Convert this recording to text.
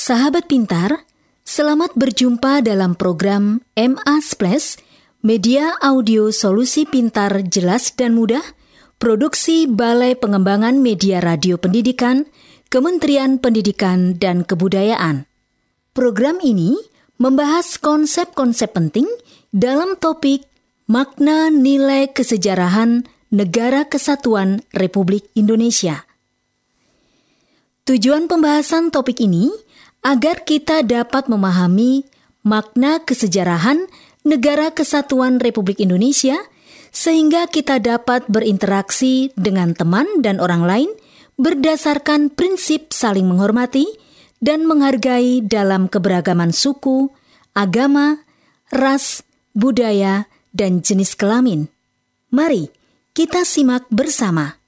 Sahabat pintar, selamat berjumpa dalam program MA Splash, Media Audio Solusi Pintar Jelas dan Mudah, produksi Balai Pengembangan Media Radio Pendidikan, Kementerian Pendidikan dan Kebudayaan. Program ini membahas konsep-konsep penting dalam topik makna nilai kesejarahan Negara Kesatuan Republik Indonesia. Tujuan pembahasan topik ini agar kita dapat memahami makna kesejarahan Negara Kesatuan Republik Indonesia, sehingga kita dapat berinteraksi dengan teman dan orang lain berdasarkan prinsip saling menghormati dan menghargai dalam keberagaman suku, agama, ras, budaya, dan jenis kelamin. Mari kita simak bersama.